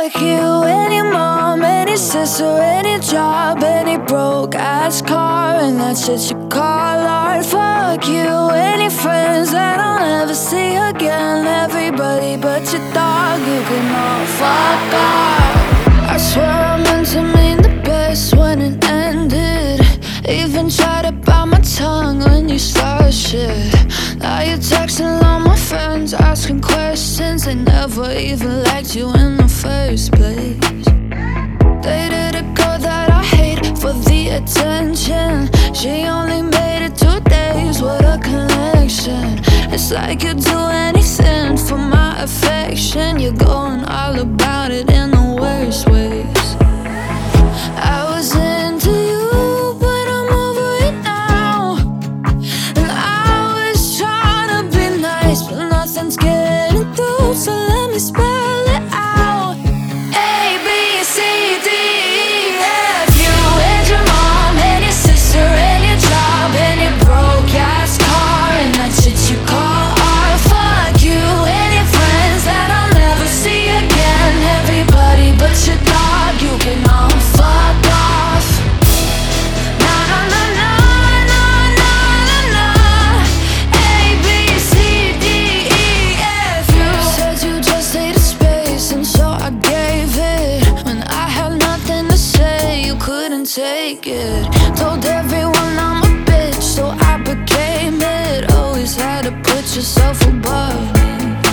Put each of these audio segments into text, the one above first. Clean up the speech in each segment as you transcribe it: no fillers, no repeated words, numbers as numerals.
Fuck you and your mom and your sister and your job and your broke ass car and that shit you call art. Fuck you and your friends that I'll never see again. Everybody but your dog, you can all fuck off. I swear I meant to mean the best when it ended. Even tried to bite my tongue when you started shit. Now you're texting all my friends, asking questions. They never even liked you in the first place. Dated a girl that I hate for the attention. She only made it 2 days, what a connection. It's like you'd do anything for my affection. You're going all about it in the worst ways. I was into you, but I'm over it now. And I was trying to be nice, but nothing's getting through, so let me spell it out. A, B, C, D, E, F. You and your mom and your sister and your job and your broke ass car and that shit you call art. Fuck you and your friends that I'll never see again. Everybody but your dog, you can all fuck off. Na na na na na na na na. A, B, C, D, E, F. You said you just needed space, and so I gave it. When I had nothing to say, you couldn't take it. Told everyone I'm a bitch, so I became it. Always had to put yourself above me.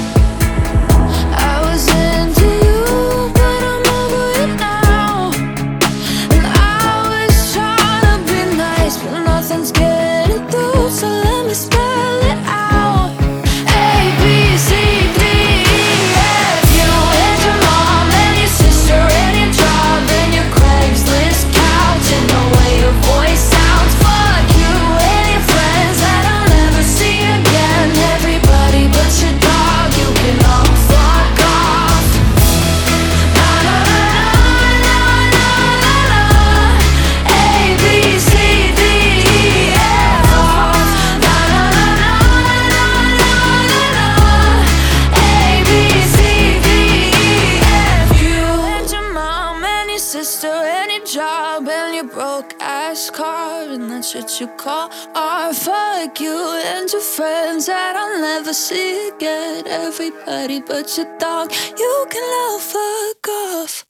I was into you, but I'm over it now. And I was trying to be nice, but nothing's getting through, so let me spell it out. A, B, C, D, E, F. You and your mom and your sister and your job and your Craigslist couch and the way your voice sounds. Fuck you and your friends that I'll never see again. Everybody but your dog, you can all fuck off. Na na na na na na na. A, B, C, D, E, F. Na na na na na na na. A, B, C, D, E, F. You and your mom and your sister and your job and your broke ass car and that shit you call art. Fuck you and your friends that I'll never see again. Everybody but your dog, you can all fuck off.